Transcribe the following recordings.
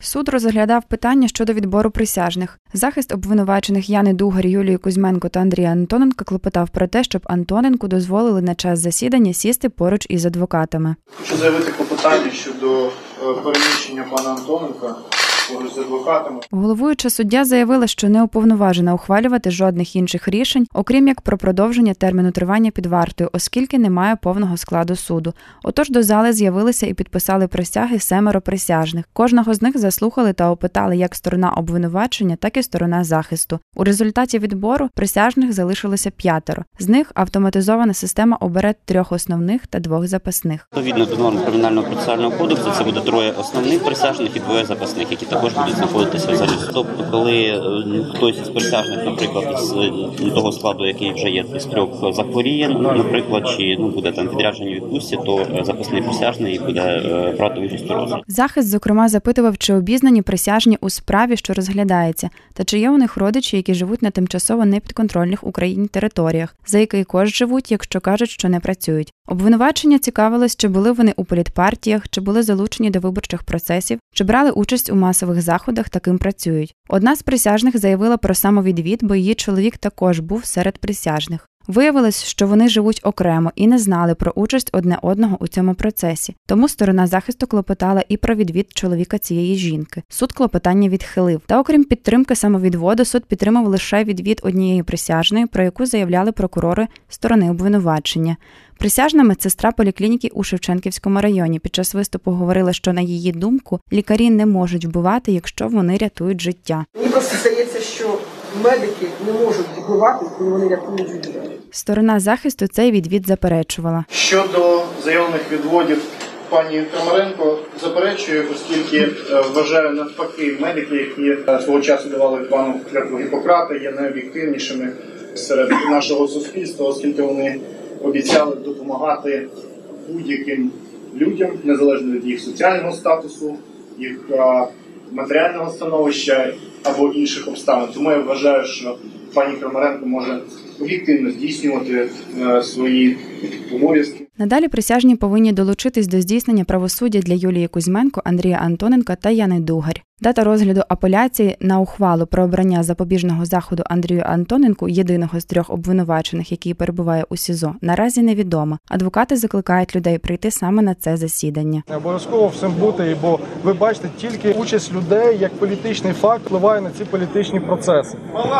Суд розглядав питання щодо відбору присяжних. Захист обвинувачених Яни Дугар, Юлії Кузьменко та Андрія Антоненка клопотав про те, щоб Антоненку дозволили на час засідання сісти поруч із адвокатами. Хочу заявити клопотання щодо переміщення пана Антоненка поруч з адвокатами. Головуюча суддя заявила, що не уповноважена ухвалювати жодних інших рішень, окрім як про продовження терміну тривання під вартою, оскільки немає повного складу суду. Отож до зали з'явилися і підписали присяги 7 присяжних. Кожного з них заслухали та опитали як сторона обвинувачення, так і сторона захисту. У результаті відбору присяжних залишилося 5. З них автоматизована система обере 3 основних та 2 запасних. Відповідно до норм Кримінального процесуального кодексу, це буде 3 основних присяжних і 2 запасних, які також будуть знаходитися в залі. Тобто, коли хтось із присяжних, наприклад, з того складу, який вже є з 3 захворіє, наприклад, чи буде там відряджені відпустці, то запасний присяжний буде брати участь у розгляді. Захист, зокрема, запитував, чи обізнані присяжні у справі, що розглядається, та чи є у них родичі, які живуть на тимчасово непідконтрольних Україні територіях, за який кошт живуть, якщо кажуть, що не працюють. Обвинувачення цікавилось, чи були вони у політпартіях, чи були залучені до виборчих процесів, чи брали участь у масових заходах та ким працюють. Одна з присяжних заявила про самовідвід, бо її чоловік також був серед присяжних. Виявилось, що вони живуть окремо і не знали про участь одне одного у цьому процесі. Тому сторона захисту клопотала і про відвід чоловіка цієї жінки. Суд клопотання відхилив. Та окрім підтримки самовідводу, суд підтримав лише відвід однієї присяжної, про яку заявляли прокурори сторони обвинувачення. Присяжна медсестра поліклініки у Шевченківському районі під час виступу говорила, що, на її думку, лікарі не можуть вбивати, якщо вони рятують життя. Мені просто здається, що медики не можуть вбивати, коли вони рятують життя. Сторона захисту цей відвід заперечувала. Щодо заявлених відводів, пані Крамаренко заперечує, оскільки вважаю навпаки, медики, які свого часу давали пану клятву Гіппократа, є найоб'єктивнішими серед нашого суспільства, оскільки вони обіцяли допомагати будь-яким людям, незалежно від їх соціального статусу, їх матеріального становища або інших обставин. Тому я вважаю, що пані Крамаренко може об'єктивно здійснювати свої обов'язки. Надалі присяжні повинні долучитись до здійснення правосуддя для Юлії Кузьменко, Андрія Антоненка та Яни Дугар. Дата розгляду апеляції на ухвалу про обрання запобіжного заходу Андрію Антоненку, єдиного з 3 обвинувачених, який перебуває у СІЗО, наразі невідома. Адвокати закликають людей прийти саме на це засідання. Не обов'язково всім бути, бо ви бачите, тільки участь людей як політичний факт впливає на ці політичні процеси.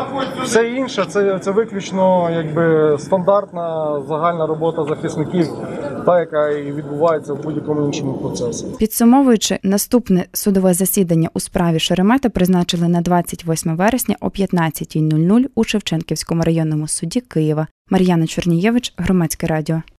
Все інше це виключно стандартна загальна робота захисників, та яка і відбувається в будь-якому іншому процесі. Підсумовуючи, наступне судове засідання у справі Шеремета призначили на 28 вересня о 15:00 у Шевченківському районному суді Києва. Мар'яна Чорнієвич, Громадське радіо.